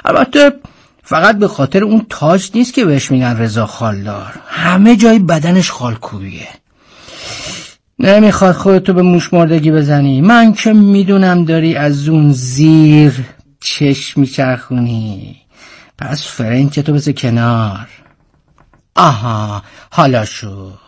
البته فقط به خاطر اون تاج نیست که بهش میگن رضا خالدار، همه جای بدنش خالکوبیه. نمیخواد خودتو به موش مردگی بزنی، من که میدونم داری از اون زیر چشم میچرخونی، پس فرنچتو بذار کنار. آها حالا شد.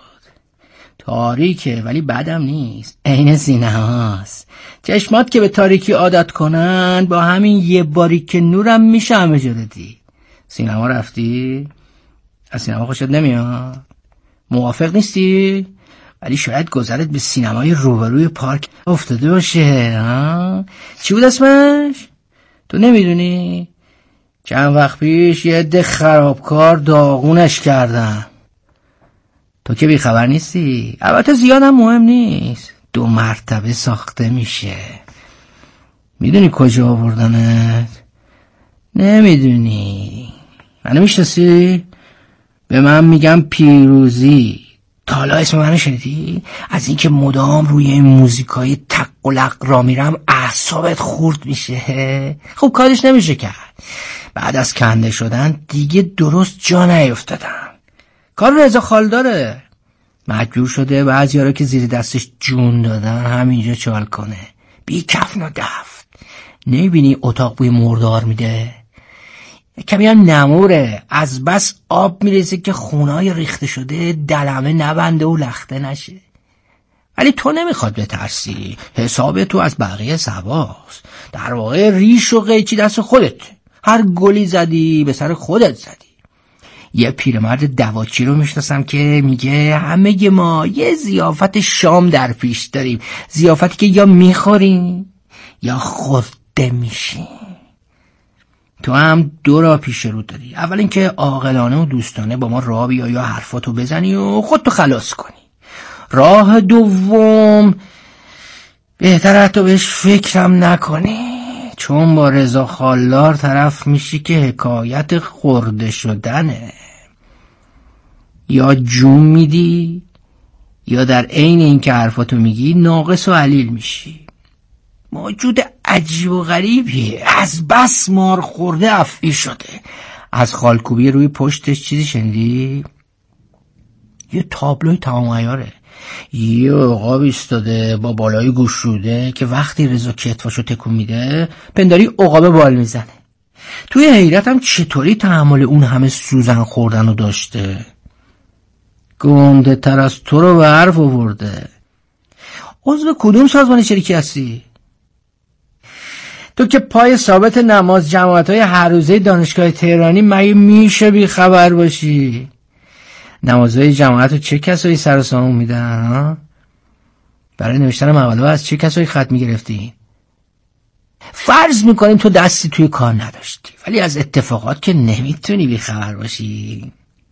تاریکه ولی بدم نیست، عین سینه هاست. چشمات که به تاریکی عادت کنن با همین یه باریک نورم میشه همه جا دیدی. سینما رفتی؟ از سینما خوشت نمیاد؟ موافق نیستی؟ ولی شاید گذرت به سینمای روبروی پارک افتاده باشه. چی بود اسمش؟ تو نمیدونی؟ چند وقت پیش یه عده خرابکار داغونش کردن. تو که بیخبر نیستی. البته زیادم مهم نیست، 2 مرتبه ساخته میشه. میدونی کجا آوردنت؟ نمیدونی. منو میشناسی؟ به من میگم پیروزی. تا حالا اسم منو شنیدی؟ از اینکه مدام روی این موزیکای تق و لق را میرم اعصابت خورد میشه. خب کارش نمیشه کرد. بعد از کنده شدن دیگه درست جا نیفتادم. کار رضا خالداره. مجبور شده بعضیارا که زیر دستش جون دادن همینجا چال کنه، بی کفن و دفت. نمیبینی اتاق بوی مردار میده؟ کمی هم نموره، از بس آب میریزه که خونای ریخته شده دلمه نبنده و لخته نشه. ولی تو نمیخواد بترسی، حساب تو از بقیه سواست. در واقع ریش و قیچی دست خودت، هر گلی زدی به سر خودت زدی. یه پیرمرد دواچی رو میشناسم که میگه همه ما یه ضیافت شام در پیش داریم، ضیافتی که یا میخوریم یا خورده میشیم. تو هم 2 راه پیش رو داری. اول اینکه عاقلانه و دوستانه با ما راه بیای یا حرفاتو بزنی و خودتو خلاص کنی. راه دوم بهتره حتی بهش فکرم نکنی، چون با رضا خالدار طرف میشی که حکایت خورده شدنه. یا جون میدی یا در عین این که حرفاتو میگی ناقص و علیل میشی. موجود عجیب و غریبیه، از بس مار خورده افعی شده. از خالکوبی روی پشتش چیزی شنیدی؟ یه تابلوی تمام عیاره. یه عقاب ایستاده با بالای گشوده که وقتی رضا کتفاشو تکون میده پنداری عقاب بال میزنه. توی حیرتم چطوری تحمل اون همه سوزن خوردن رو داشته. گنده تر از تو رو به حرف آورده. عضو کدوم سازمان شریکی هستی؟ تو که پای ثابت نماز جماعت‌های هر روزه دانشگاه تهرانی مگه میشه بی خبر باشی؟ نمازهای جماعت رو چه کسایی سر و سامون میدن؟ برای نوشتن مقاله از چه کسایی خط میگرفتی؟ فرض میکنیم تو دستی توی کار نداشتی، ولی از اتفاقات که نمیتونی بی خبر باشی.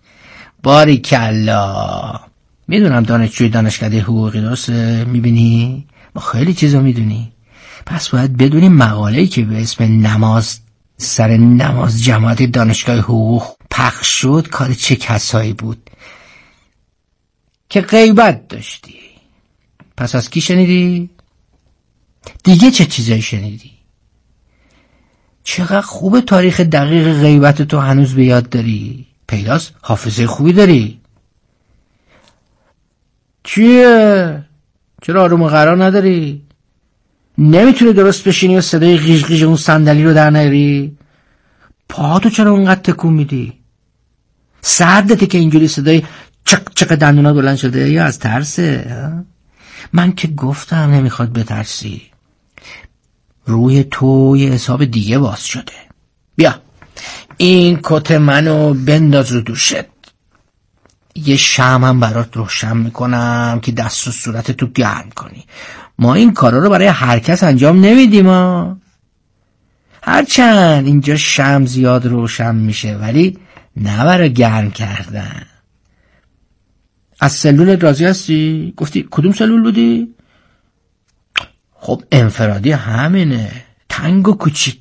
باریکلا. میدونم دانشجوی دانشکده حقوقی درسته، میبینی؟ ما خیلی چیزا میدونی. پس باید بدونی مقاله‌ای که به اسم نماز سر نماز جماعت دانشگاه حقوق پخش شد کار چه کسایی بود که غیبت داشتی. پس از کی شنیدی؟ دیگه چه چیزایی شنیدی؟ چقدر خوبه تاریخ دقیق غیبت تو هنوز به یاد داری. پیداست حافظه خوبی داری. چیه؟ چرا آروم و قرار نداری؟ نمیتونی درست بشینی و صدای غیژ غیژ اون صندلی رو در نیاری؟ پاهاتو چرا اونقدر تکون میدی؟ سردته که اینجوری صدای چق چق دندونا بلند شده یا از ترسه؟ من که گفتم نمیخواد بترسی. روی تو یه حساب دیگه باز شده. بیا این کت منو بنداز رو دوشت. یه شمعم برات روشن میکنم که دست و صورت تو گرم کنی. ما این کارا رو برای هر کس انجام نمیدیم ها. هرچند اینجا شمع زیاد روشن میشه ولی نه برای گرم کردن. از سلولت راضی هستی؟ گفتی کدوم سلول بودی؟ خب انفرادی همینه، تنگ و کوچیک.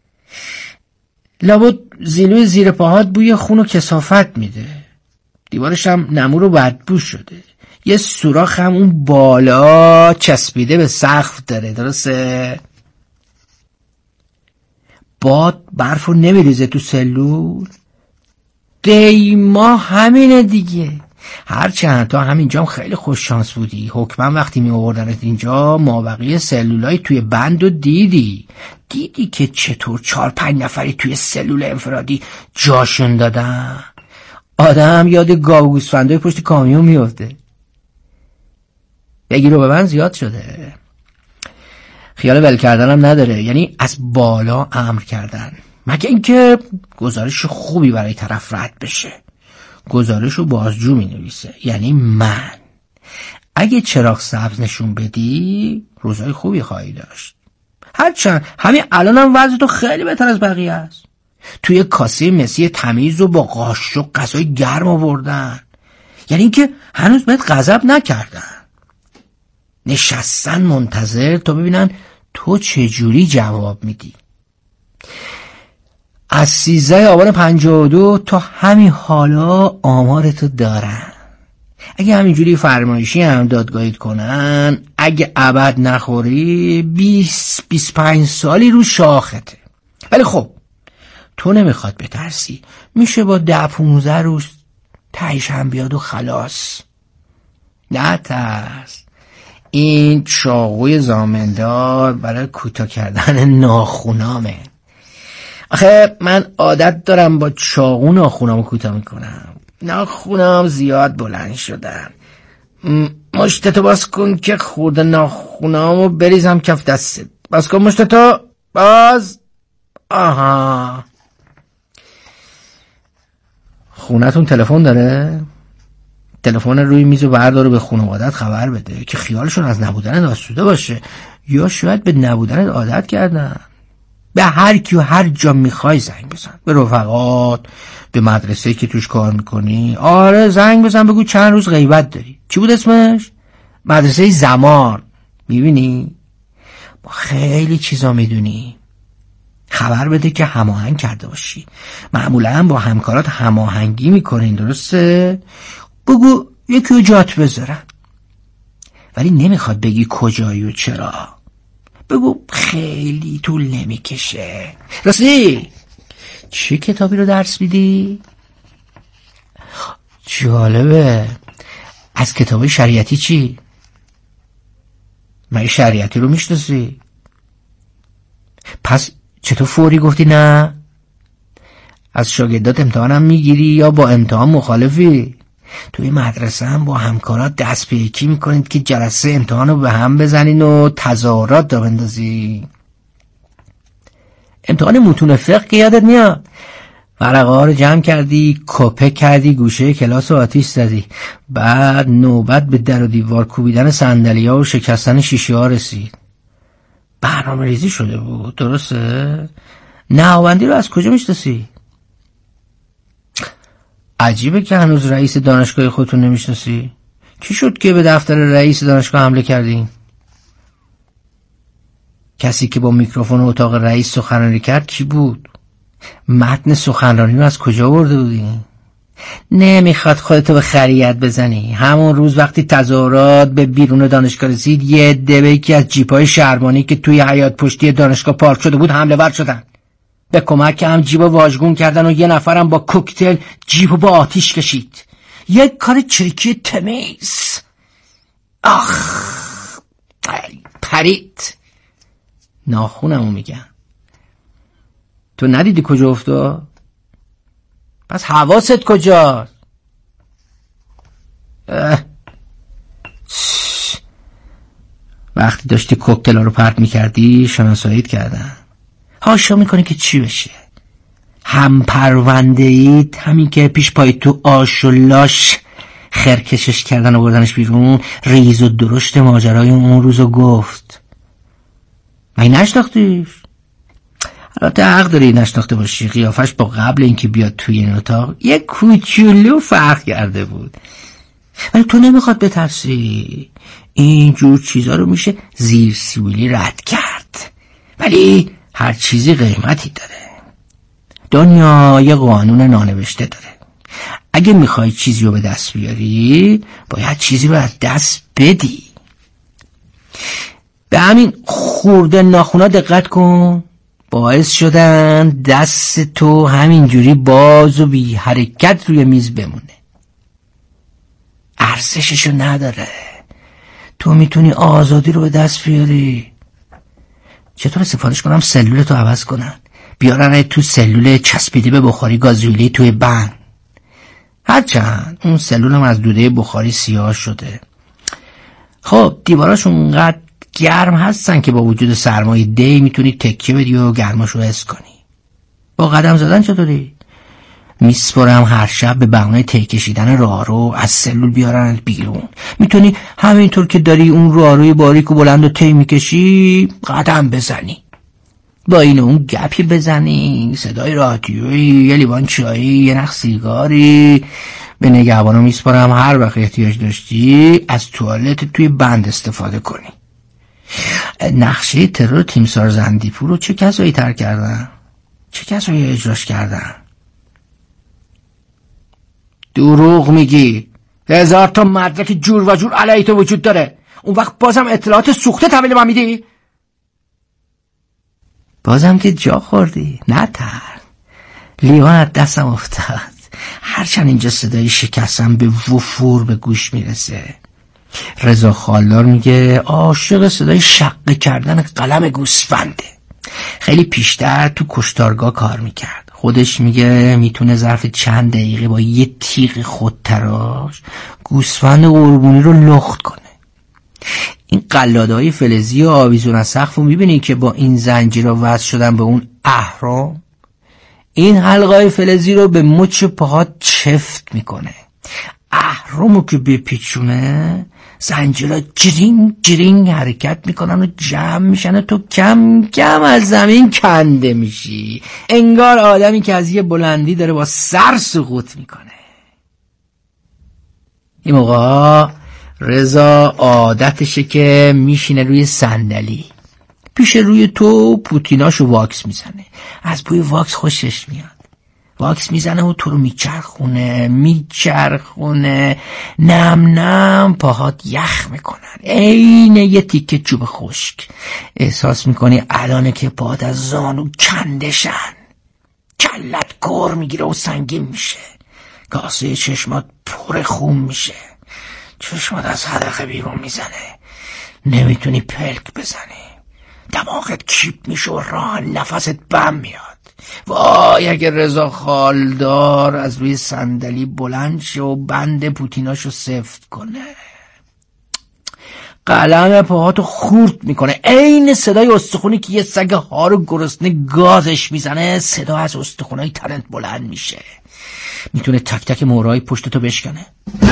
لابد زیلوی زیر پاهات بوی خون و کثافت میده. دیوارش هم نمور و بدبو شده. یه سوراخ هم اون بالا چسبیده به سقف داره، درسته؟ باد برف رو نمیریزه تو سلول. دیما همینه دیگه. هرچند تا همینجا هم خیلی خوش شانس بودی. حکما وقتی می آوردنت اینجا مابقی سلولای توی بند رو دیدی که چطور 4-5 نفری توی سلول انفرادی جاشون دادن. آدم یاد گاو و گوسفندای پشت کامیون میفته. بگیر و به من زیاد شده. خیال ول کردنم نداره، یعنی از بالا امر کردن، مگه اینکه گزارش خوبی برای طرف رد بشه. گزارش رو بازجو می نویسه، یعنی من. اگه چراغ سبز نشون بدی روزای خوبی خواهی داشت. هرچند همین الان هم وضع تو خیلی بهتر از بقیه است. توی کاسه مسی تمیز و با قاشق و غذای گرم آوردن، یعنی اینکه هنوز بهت غضب نکردن. نشستن منتظر تا ببینن تو چجوری جواب میدی. از 13 آبان 52 تا همین حالا آمارتو دارن. اگه همینجوری فرمایشی هم دادگاهیت کنن، اگه ابد نخوری 20-25 سالی رو شاخته. ولی خب تو نمیخواد بترسی، میشه با 10-15 روز تهیش هم بیاد و خلاص. نه ترس، این چاقوی زامندار برای کوتاه کردن ناخونامه. آخه من عادت دارم با چاقو ناخونامو کوتاه میکنم. ناخونام زیاد بلند شدن. مشتتو باز کن که خورده ناخونامو بریزم کف دستت. باز کن مشتتو، باز. آها، خونتون تلفن داره؟ تلفن روی میز و بردار به خانوادت خبر بده که خیالشون از نبودنت آسوده باشه، یا شاید به نبودنت عادت کردن. به هر کی و هر جا میخوای زنگ بزن، به رفقات، به مدرسه که توش کار میکنی. آره زنگ بزن بگو چند روز غیبت داری. چی بود اسمش؟ مدرسه زمان. میبینی ما خیلی چیزا میدونی. خبر بده که هماهنگ کرده باشی. معمولا با همکارات هماهنگی میکنین، درسته؟ بگو یکی جات بذارن، ولی نمیخواد بگی کجایی و چرا. بگو خیلی طول نمیکشه. راستی چه کتابی رو درس میدی؟ جالبه. از کتابای شریعتی چی؟ من شریعتی رو میشناسی؟ پس چطور فوری گفتی نه؟ از شاگردات امتحانم میگیری یا با امتحان مخالفی؟ توی مدرسه هم با همکارات دست به یکی میکنید که جلسه امتحان رو به هم بزنین و تظاهرات را بندازی. امتحان متون فقه که یادت میاد؟ ورقه ها رو جمع کردی، کپی کردی، گوشه کلاس رو آتیش زدی. بعد نوبت به در و دیوار کوبیدن صندلی‌ها و شکستن شیشه ها رسید. برنامه ریزی شده بود، درسته؟ نهاوندی رو از کجا میشناسی؟ عجیبه که هنوز رئیس دانشگاه خودتون نمیشناسی. کی شد که به دفتر رئیس دانشگاه حمله کردین؟ کسی که با میکروفون اتاق رئیس سخنرانی کرد کی بود؟ متن سخنرانی رو از کجا آورده بودین؟ نمیخواد خودتو به خریت بزنی. همون روز وقتی تظاهرات به بیرون دانشگاه رسید، یه عده به یکی از جیپای شهربانی که توی حیاط پشتی دانشگاه پارک شده بود حمله ور شدن. به کمک هم جیبو واژگون کردن و یه نفرم با کوکتل جیبو با آتیش کشید. یک کار چریکی تمیز. آخ پرید. ناخونمو میگم. تو ندیدی کجا افتاد؟ پس حواست کجاست؟ وقتی داشتی کوکتل رو پرت میکردی شناساییت کردن. هاشا میکنی که چی بشه؟ هم پرونده اید، همین که پیش پای تو آش و لاش خرکشش کردن و بردنش بیرون، ریز و درشت ماجرای اون روزو گفت. من نشناختیش؟ البته حق داری نشناخته باشی، قیافش با قبل اینکه بیاد توی این اتاق یه کوچولو فرق کرده بود. ولی تو نمیخواد بترسی. اینجور چیزا رو میشه زیر سیبیلی رد کرد. ولی هر چیزی قیمتی داره. دنیا یه قانون نانوشته داره. اگه میخوای چیزی رو به دست بیاری باید چیزی رو از دست بدی. به همین خورده ناخونا دقت کن. باعث شدن دست تو همینجوری باز و بی حرکت روی میز بمونه. ارزششو نداره. تو میتونی آزادی رو به دست بیاری. چطور سفارش کنم سلول تو عوض کنن، بیارن تو سلول چسبیده به بخاری گازوئیلی توی بند؟ هرچند اون سلول هم از دوده بخاری سیاه شده. خب دیواراش اونقدر گرم هستن که با وجود سرمایه دی میتونی تکیه بدی و گرماشو حس کنی. با قدم زدن چطوری؟ میسپرم هر شب به بهونه طی کشیدن راهرو از سلول بیارن بیرون. میتونی همینطور که داری اون راهروی باریک و بلند و طی میکشی قدم بزنی، با این اون گپی بزنی، صدای رادیویی، یه لیوان چایی، یه نخ سیگاری. به نگهبانو میسپرم هر وقت احتیاج داشتی از توالت توی بند استفاده کنی. نقشه ترور تیمسار زندیپور رو چه کسایی ترک کردن؟ چه کسایی اجراش کردن؟ دروغ میگی. 1000 تا مدرک جور و جور علیه تو وجود داره. اون وقت بازم اطلاعات سوخته تحویل من میدی؟ بازم که جا خوردی. نتر. لیوان از دستم افتاد. هرچند اینجا صدای شکستم به وفور به گوش میرسه. رضا خالدار میگه عاشق صدای شقه کردن قلم گوسفنده. خیلی پیشتر تو کشتارگاه کار میکرد. خودش میگه میتونه ظرف چند دقیقه با یه تیغ خودتراش گوسفند قربونی رو لخت کنه. این قلاده‌های فلزی و آویزون از سقف رو میبینی که با این زنجیرها وصل شدن به اون اهرام. این حلقه‌های فلزی رو به مچ پاهات چفت میکنه. اهرامو که بپیچونه زنجیرها جرینگ جرینگ حرکت میکنن و جمع میشن و تو کم کم از زمین کنده میشی، انگار آدمی که از یه بلندی داره با سر سقوط میکنه. این موقع رضا عادتشه که میشینه روی صندلی پیش روی تو، پوتیناشو واکس میزنه. از بوی واکس خوشش میاد. واکس میزنه و تو رو میچرخونه نم نم پاهات یخ میکنن، عین یه تیکه چوب خشک. احساس میکنی الانه که پاهات از زانو کندشن، کلت کور میگیره و سنگین میشه، کاسه چشمات پر خون میشه، چشمات از حدقه بیرون میزنه، نمیتونی پلک بزنی، دماغت کیپ میشه و راه نفست بم میاد. وای اگه رضا خالدار از روی صندلی بلند شه و بند پوتیناشو سفت کنه، قلم پاهاتو خورد میکنه، عین صدای استخونی که یه سگ هارو گرسنه گازش میزنه. صدا از استخونای تنت بلند میشه، میتونه تک تک مهرهای پشتتو بشکنه.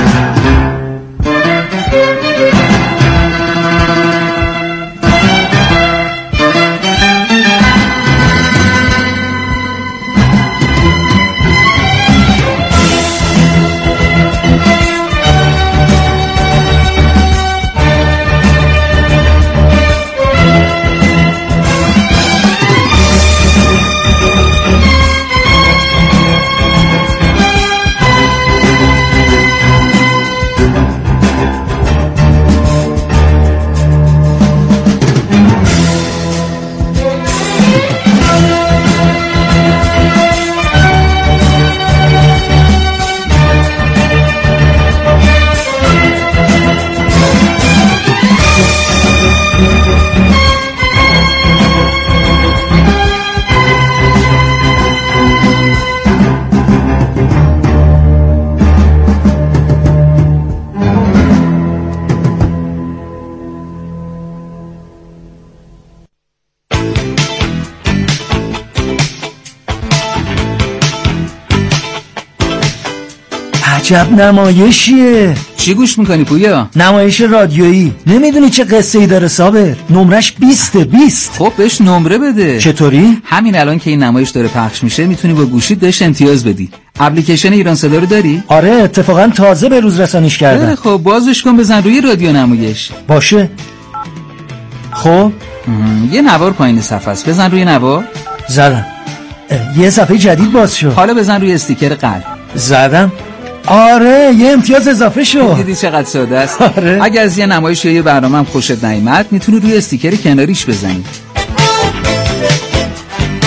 عجب نمایشیه. چی گوش میکنی پویا؟ نمایش رادیویی. نمیدونی چه قصه ای داره صابر؟ نمرش 20. خب بهش نمره بده. چطوری؟ همین الان که این نمایش داره پخش میشه میتونی با گوشیت بهش امتیاز بدی. اپلیکیشن ایران صدا رو داری؟ آره اتفاقا تازه به روز رسانیش کردم. خب بازش کن، بزن روی رادیو نمایش. باشه. خب یه نوار پایین صفحه است، بزن روی نوار. زدم. یه صفحه جدید باز شد. حالا بزن روی استیکر قلب. زدم. آره یه امتیاز اضافه شد. دیدی چقدر ساده است؟ آره. اگه از یه نمایش یا یه برنامه هم خوشت نیامد میتونی روی استیکر کناریش بزنی.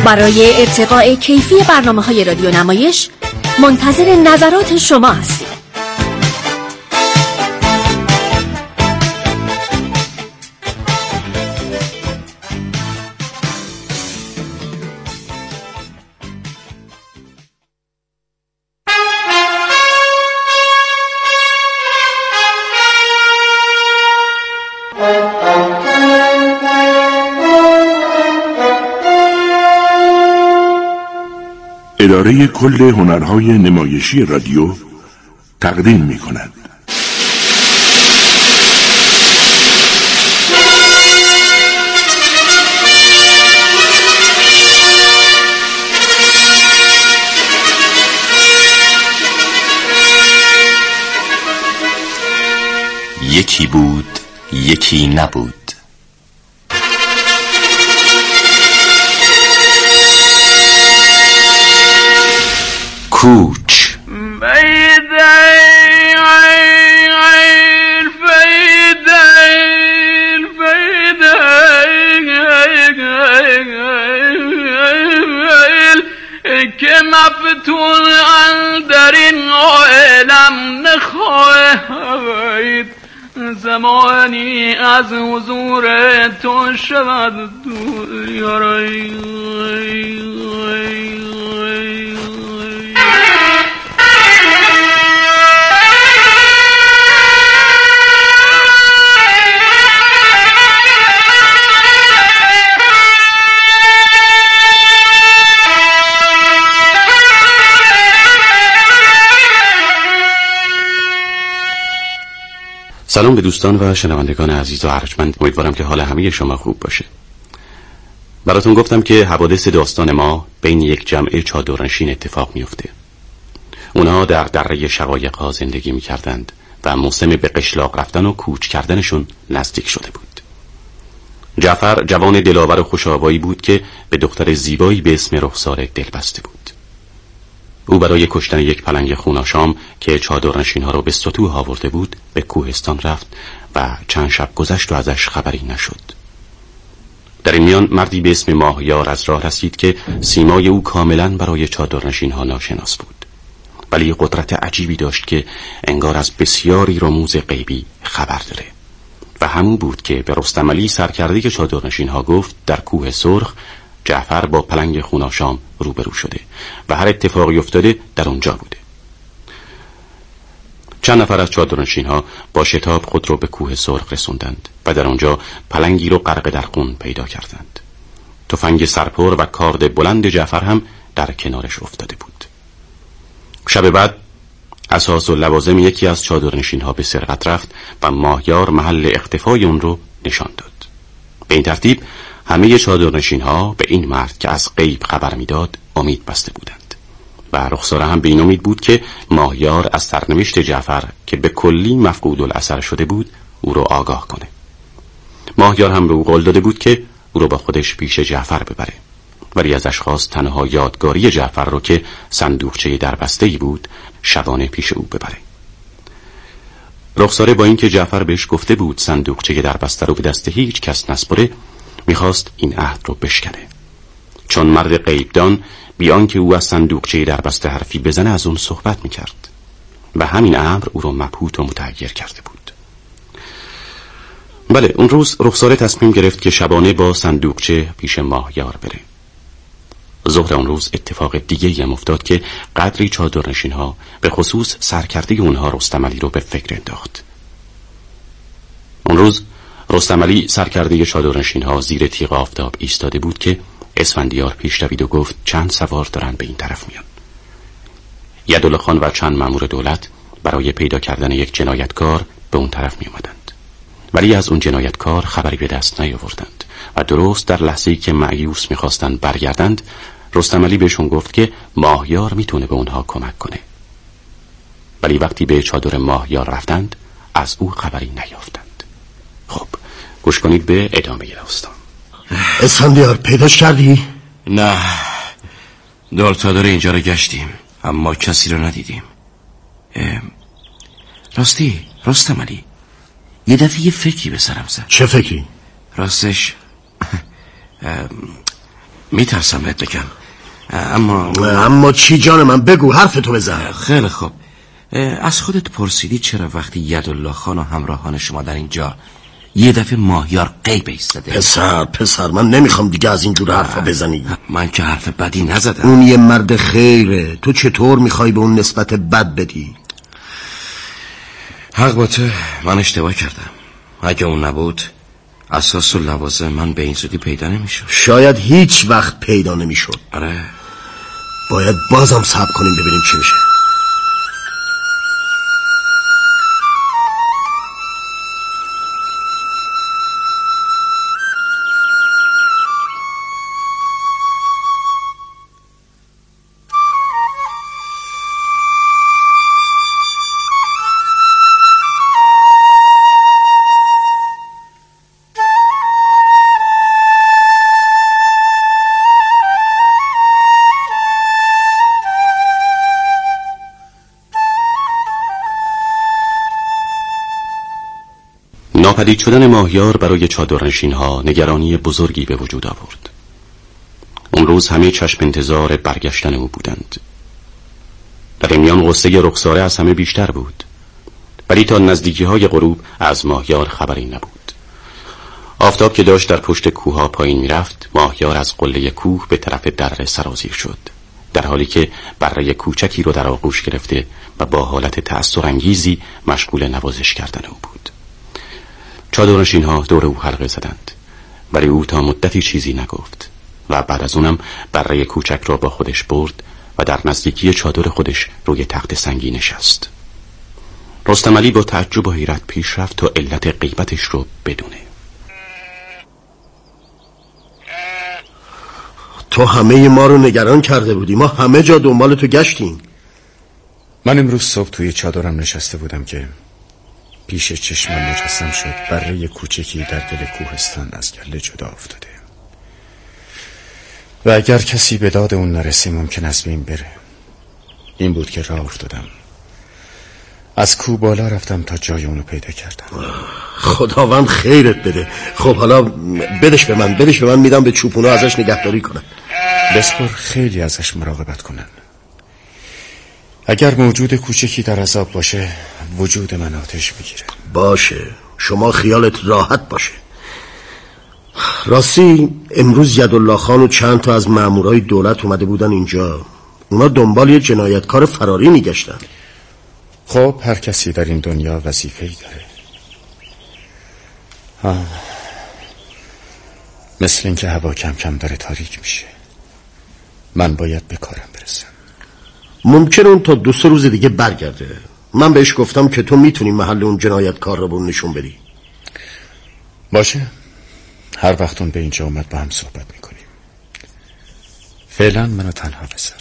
برای ارتقاء کیفی برنامه‌های رادیو نمایش منتظر نظرات شما هستیم. اداره کل هنرهای نمایشی رادیو تقدیم می کند. یکی بود یکی نبود. کوچ که مفتون در این عالم نخواهید زمانی از حضور تو شود دور یارای. سلام به دوستان و شنوندگان عزیز و ارجمند. امیدوارم که حال همه شما خوب باشه. براتون گفتم که حوادث داستان ما بین یک جمع چادرنشین اتفاق میفته. اونا در دره شقایق‌ها زندگی میکردند و موسم به قشلاق رفتن و کوچ کردنشون نزدیک شده بود. جعفر جوان دلاور و خوش‌آوایی بود که به دختر زیبایی به اسم رخسار دلبسته بود. او برای کشتن یک پلنگ خوناشام که چادرنشین‌ها رو به سطوح آورده بود به کوهستان رفت و چند شب گذشت و ازش خبری نشد. در این میان مردی به اسم ماهیار از راه رسید که سیمای او کاملا برای چادرنشین‌ها ناشناس بود، ولی قدرت عجیبی داشت که انگار از بسیاری رموز غیبی خبر داره و همون بود که به رستم علی سرکرده چادرنشین‌ها گفت در کوه سرخ جعفر با پلنگ خوناشام روبرو شده و هر اتفاقی افتاده در اونجا بوده. چند نفر از چادرنشین‌ها با شتاب خود رو به کوه سرخ رسوندند و در اونجا پلنگی رو غرق در خون پیدا کردند. تفنگ سرپر و کارد بلند جعفر هم در کنارش افتاده بود. شب بعد اساس و لوازم یکی از چادرنشین‌ها به سرقت رفت و ماهیار محل اختفای اون رو نشان داد. به این ترتیب همه چادرنشین‌ها به این مرد که از غیب خبر میداد امید بسته بودند و رخساره هم به این امید بود که ماهیار از سرنوشت جعفر که به کلی مفقود الاثر شده بود او رو آگاه کنه. ماهیار هم به او قول داده بود که او رو با خودش پیش جعفر ببره، ولی ازش خواست تنها یادگاری جعفر رو که صندوقچه دربسته‌ای بود شبانه پیش او ببره. رخساره با اینکه جعفر بهش گفته بود صندوقچه دربسته رو به دست هیچ کس نسپره میخواست این عهد رو بشکنه، چون مرد غیبدان بیان که او از صندوقچه دربسته حرفی بزنه از اون صحبت میکرد و همین امر او رو مبهوت و متحیر کرده بود. بله، اون روز رخساره تصمیم گرفت که شبانه با صندوقچه پیش ماهیار بره. ظهر اون روز اتفاق دیگه‌ای هم افتاد که قدری چادرنشین‌ها به خصوص سرکرده اونها رستم علی رو به فکر انداخت. اون روز رستم علی سرکرده چادرنشین‌ها زیر تیغ آفتاب ایستاده بود که اسفندیار پیش دوید و گفت چند سوار دارن به این طرف میان. یدالله خان و چند مأمور دولت برای پیدا کردن یک جنایتکار به اون طرف می اومدند، ولی از اون جنایتکار خبری به دست نیاوردند و درست در لحظه‌ای که مأیوس می‌خواستند برگردند رستم علی بهشون گفت که ماهیار میتونه به اونها کمک کنه. ولی وقتی به چادر ماهیار رفتند از او خبری نیافتند. خب گوش کنید به ادامه داستان. اسفندیار پیداش کردی؟ نه، دور تا دور اینجا رو گشتیم اما کسی رو ندیدیم. راستی رستم علی، یه دفعه یه فکری به سرم زد. چه فکری؟ راستش میترسم بهت بگم، اما چی جان من؟ بگو، حرفتو بزن. خیلی خوب. از خودت پرسیدی چرا وقتی یدالله خان و همراهان شما در اینجا یه دفعه ماهیار غیب ایستاده؟ پسر من نمیخوام دیگه از اینجور حرفا بزنی. من که حرف بدی نزدم. اون یه مرد خیره، تو چطور میخوای به اون نسبت بد بدی؟ حق با تو، من اشتباه کردم. اگه اون نبود اساس و لوازم من به این زودی پیدا نمیشد. شاید هیچ وقت پیدا نمیشد. آره، باید بازم صبر کنیم ببینیم چی میشه. ناپدید شدن ماهیار برای چادرنشین‌ها نگرانی بزرگی به وجود آورد. اون روز همه چشم انتظار برگشتن او بودند. در این میان غصه رخساره از همه بیشتر بود، ولی تا نزدیکی‌های غروب از ماهیار خبری نبود. آفتاب که داشت در پشت کوه‌ها پایین می‌رفت، ماهیار از قله کوه به طرف دره سرازیر شد، در حالی که بره کوچکی رو در آغوش گرفته و با حالت تأثرانگیزی مشغول نوازش کردن او بود. چادرنشین‌ها دور او حلقه زدند، ولی او تا مدتی چیزی نگفت و بعد از اونم بره کوچک را با خودش برد و در نزدیکی چادر خودش روی تخت سنگی نشست. رستم علی با تعجب و حیرت پیش رفت تا علت غیبتش رو بدونه. تو همه ما رو نگران کرده بودی، ما همه جا دنبال تو گشتیم. من امروز صبح توی چادرم نشسته بودم که پیش چشمم مجسم شد بره کوچکی در دل کوهستان از گله جدا افتاده و اگر کسی به داد اون نرسه ممکن از بین بره. این بود که راه افتادم، از کوه بالا رفتم تا جای اونو پیدا کردم. خداوند خیرت بده. خب حالا بدش به من میدم به چوپونا ازش نگهداری کنن. بسپر خیلی ازش مراقبت کنن. اگر موجود کوچکی در عذاب باشه وجود من آتش میگیره. باشه، شما خیالت راحت باشه. راستی امروز یدالله خان و چند تا از مامورای دولت اومده بودن اینجا. اونا دنبال یه جنایتکار فراری میگشتن. خب هر کسی در این دنیا وظیفه‌ای داره. مثل این که هوا کم کم داره تاریک میشه، من باید به کارم برسم. ممکن اون تا 2-3 روز دیگه برگرده. من بهش گفتم که تو میتونی محل اون جنایتکار رو نشون بدی. باشه، هر وقت اون به اینجا اومد با هم صحبت میکنیم. فعلا منو تنها بذار.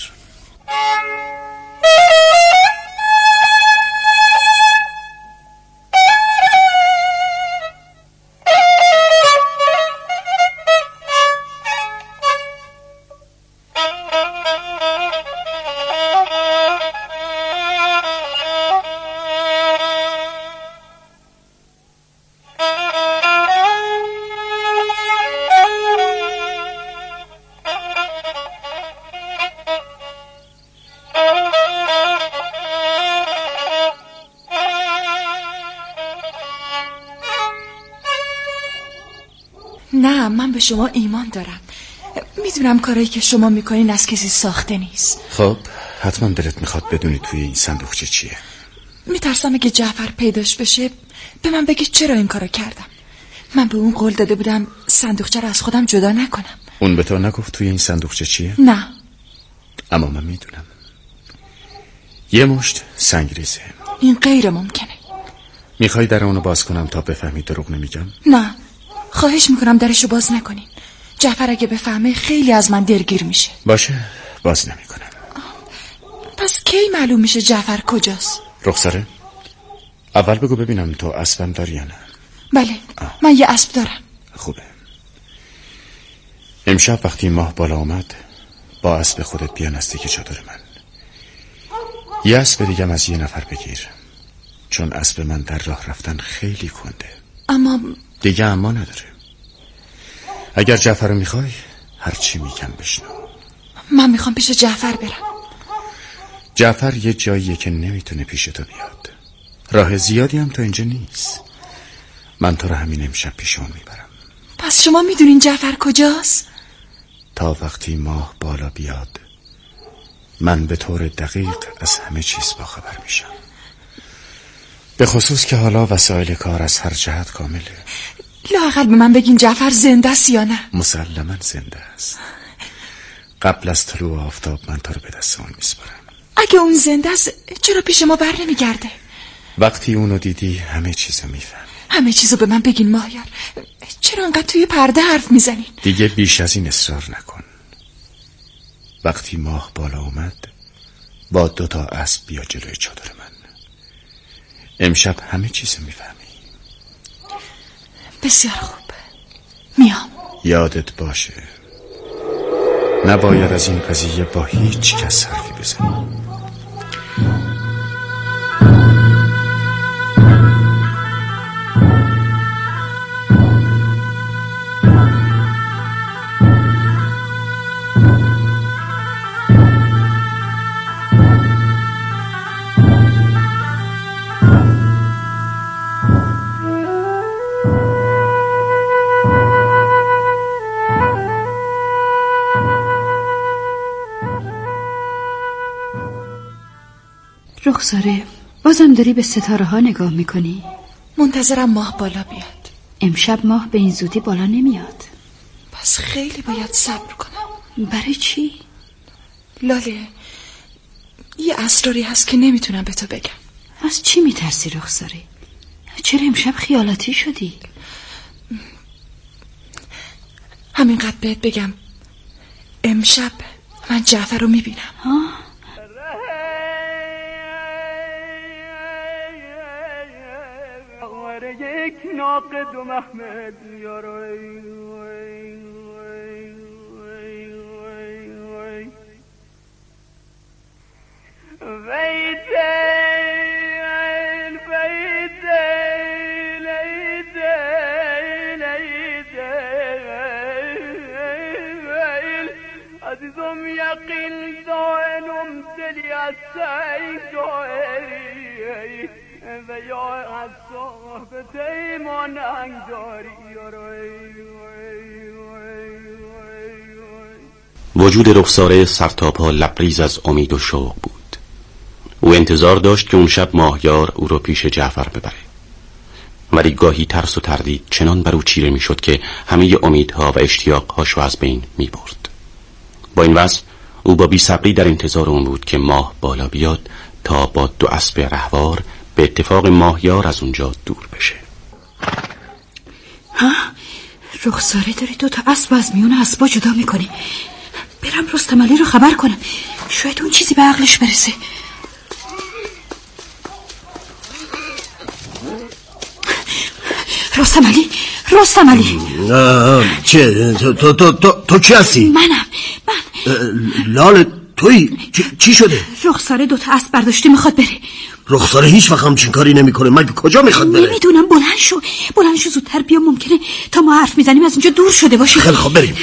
نه، من به شما ایمان دارم. میدونم کارایی که شما میکنین از کسی ساخته نیست. خب حتما دلت میخواد بدونی توی این صندوقچه چیه. میترسم اگه جعفر پیداش بشه به من بگه چرا این کارو کردم. من به اون قول داده بودم صندوقچه رو از خودم جدا نکنم. اون به تو نگفت توی این صندوقچه چیه؟ نه، اما من میدونم. یه مشت سنگریزه. این غیر ممکنه. میخوای در اونو باز کنم تا بفهمی دروغ نمیگم؟ نه، خواهش میکنم درشو باز نکنین. جعفر اگه بفهمه خیلی از من دلگیر میشه. باشه، باز نمیکنم. پس کی معلوم میشه جعفر کجاست؟ رخساره، اول بگو ببینم تو اسبم داری یا نه؟ بله، من یه اسب دارم. خوبه. امشب وقتی ماه بالا اومد با اسب خودت بیا نزدیک چادر من. یه اسب دیگم از یه نفر بگیر، چون اسب من در راه رفتن خیلی کنده. اما دیگه اما نداره. اگر جعفر رو میخوای هرچی میگم بشنو. من میخوام پیش جعفر برم. جعفر یه جاییه که نمیتونه پیش تو بیاد. راه زیادی هم تا اینجا نیست. من تو رو همین امشب پیش اون میبرم. پس شما میدونین جعفر کجاست؟ تا وقتی ماه بالا بیاد من به طور دقیق از همه چیز باخبر میشم، به خصوص که حالا وسایل کار از هر جهت کامله. لااقل به من بگین جعفر زنده است یا نه؟ مسلماً زنده است. قبل از طلوع آفتاب من تو رو به دست اون میسپارم. اگه اون زنده است چرا پیش ما بر نمیگرده؟ وقتی اونو دیدی همه چیزو میفهمی. همه چیزو به من بگین ماهیار. چرا انقدر توی پرده حرف میزنین؟ دیگه بیش از این اصرار نکن. وقتی ماه بالا اومد با 2 تا اسب بیا جلوی چادر من. امشب همه چیزو میفهمی. بسیار خوب، میام. یادت باشه نباید از این قضیه با هیچ کس حرفی بزنی. رخساره، بازم داری به ستاره ها نگاه میکنی؟ منتظرم ماه بالا بیاد. امشب ماه به این زودی بالا نمیاد. پس خیلی باید صبر کنم. برای چی؟ لاله، یه اسراری هست که نمیتونم به تو بگم. از چی میترسی رخساره؟ چرا امشب خیالاتی شدی؟ همینقدر بهت بگم امشب من جعفر رو میبینم. یک ناقد و محمد یارای عزیزم یقین دائنم دلی از سعی داری و یا از صحبت ایمان انگداری. وجود رخساره سرتاپا لبریز از امید و شوق بود. او انتظار داشت که اون شب ماهیار او رو پیش جعفر ببره، ولی گاهی ترس و تردید چنان بر او چیره می شد که همه امیدها و اشتیاقهاش رو از بین می برد. با این وضع او با بی‌صبری در انتظار اون بود که ماه بالا بیاد تا با 2 اسب رهوار به اتفاق ماهیار از اونجا دور بشه. ها؟ رخساره داری 2 تا اسب از میون اسبا جدا میکنی. برم رستم علی رو خبر کنم، شاید اون چیزی به عقلش برسه. رستم علی چه؟ تو کی هستی؟ منم. لاله توی چی شده؟ رخساره 2 تا اسب برداشتی میخواد بره. رخساره هیچ وقت همچین کاری نمیکنه. مگه کجا میخواد بره؟ نمیدونم. بلند شو زودتر بیا، ممکنه تا ما حرف میزنیم از اینجا دور شده باشه. خیلی خوب بریم.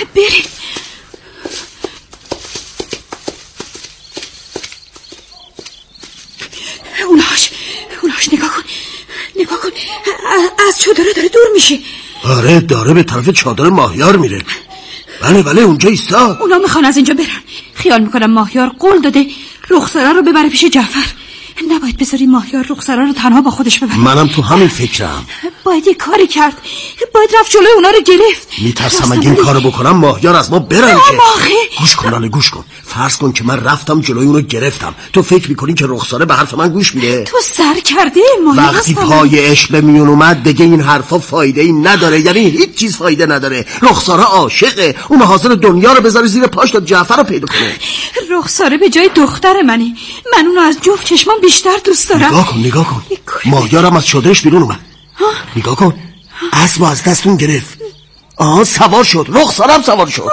اوناش نگاه کن از چادر داره دور میشه. آره داره به طرف چادر ماهیار میره. بله اونجا ایستا. اونا میخوان از اینجا برن. خیال میکنم ماهیار قول داده رخساره رو ببره پیش جعفر. نباید بذاری ماهیار رخساره رو تنها با خودش ببره. منم تو همین فکرم. باید یه کاری کرد. باید رفت جلوی اونا رو گرفت. میترسم اگه این کارو بکنم ماهیار از ما برنجه. گوش کن لاله، گوش کن. فرض کن که من رفتم جلوی اونو گرفتم. تو فکر میکنی که رخساره به حرف من گوش میده؟ تو سر کرده ماهیار. وقتی پای عشق به میون اومد دیگه این حرفا فایده ای نداره. یعنی هیچ چیز فایده نداره. رخساره عاشقه. اون حاضر دنیا رو بذاره زیر پاش تا جعفر رو پیدا کنه. رخساره به جای دختر منی. من اونو از جفت چشمان بیشتر دوست دارم. نگاه کن. ماهیارم از چادرش بیرون اومد. نگاه کن. اسبو از دستون گرفت. سوار شد. رخسارم سوار شد.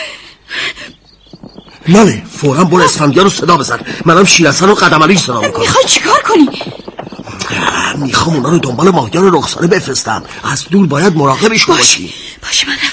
لاله فوراً برو اسفندیار رو صدا بزن. منم شیرحسن و قدم علی صدا میکنم. میخوای چیکار کنی؟ میخوام اونا رو دنبال ماهیار و رخساره بفرستم. از دور باید مراقبش باشی. باشه من